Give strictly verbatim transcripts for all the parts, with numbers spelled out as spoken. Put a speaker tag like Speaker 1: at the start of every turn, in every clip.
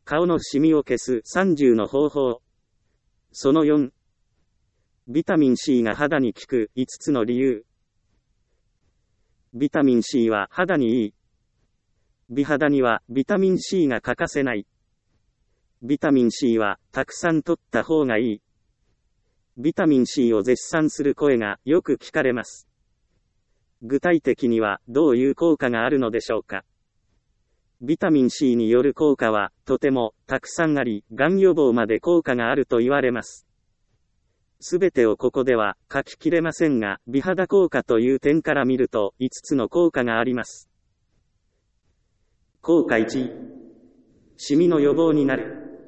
Speaker 1: 顔のシミを消すさんじゅうの方法。そのよん。ビタミン C が肌に効くいつつの理由。ビタミン C は肌にいい。美肌にはビタミン C が欠かせない。ビタミン C はたくさん摂った方がいい。ビタミン C を絶賛する声がよく聞かれます。具体的にはどういう効果があるのでしょうか。ビタミン C による効果はとてもたくさんあり、がん予防まで効果があると言われます。すべてをここでは書ききれませんが、美肌効果という点から見るといつつの効果があります。効果いち、シミの予防になる。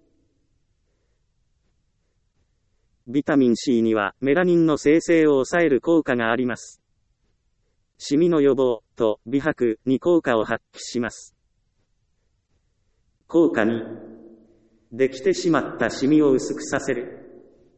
Speaker 1: ビタミン C にはメラニンの生成を抑える効果があります。シミの予防と美白に効果を発揮します。効果に、できてしまったシミを薄くさせる。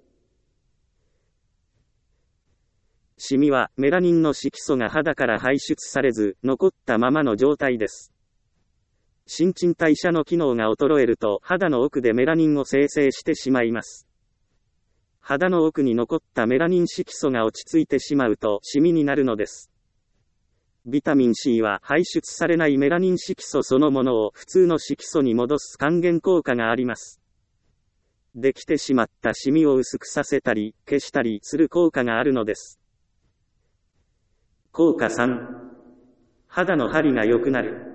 Speaker 1: シミはメラニンの色素が肌から排出されず残ったままの状態です。新陳代謝の機能が衰えると肌の奥でメラニンを生成してしまいます。肌の奥に残ったメラニン色素が落ち着いてしまうとシミになるのです。ビタミン C は排出されないメラニン色素そのものを普通の色素に戻す還元効果があります。できてしまったシミを薄くさせたり消したりする効果があるのです。効果さん、肌の張りが良くなる。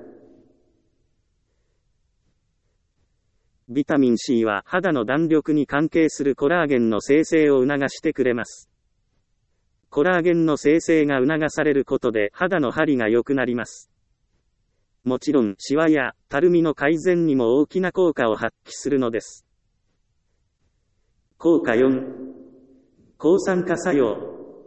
Speaker 1: ビタミン C は肌の弾力に関係するコラーゲンの生成を促してくれます。コラーゲンの生成が促されることで肌の張りが良くなります。もちろんシワやたるみの改善にも大きな効果を発揮するのです。効果よん、抗酸化作用。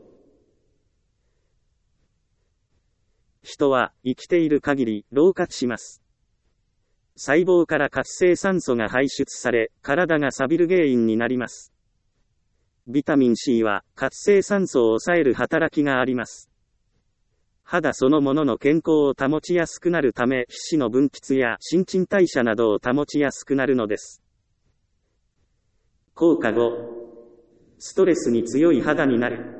Speaker 1: 人は生きている限り老化します。細胞から活性酸素が排出され、体が錆びる原因になります。ビタミン C は活性酸素を抑える働きがあります。肌そのものの健康を保ちやすくなるため、皮脂の分泌や新陳代謝などを保ちやすくなるのです。効果ご、ストレスに強い肌になる。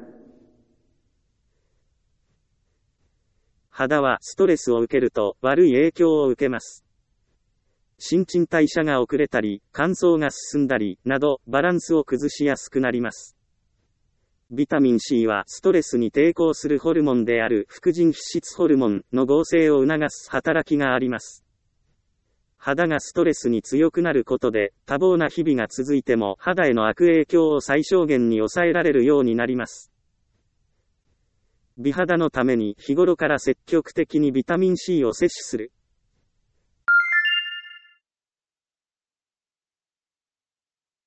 Speaker 1: 肌はストレスを受けると悪い影響を受けます。新陳代謝が遅れたり、乾燥が進んだり、など、バランスを崩しやすくなります。ビタミン C はストレスに抵抗するホルモンである副腎皮質ホルモンの合成を促す働きがあります。肌がストレスに強くなることで、多忙な日々が続いても肌への悪影響を最小限に抑えられるようになります。美肌のために日頃から積極的にビタミン C を摂取する。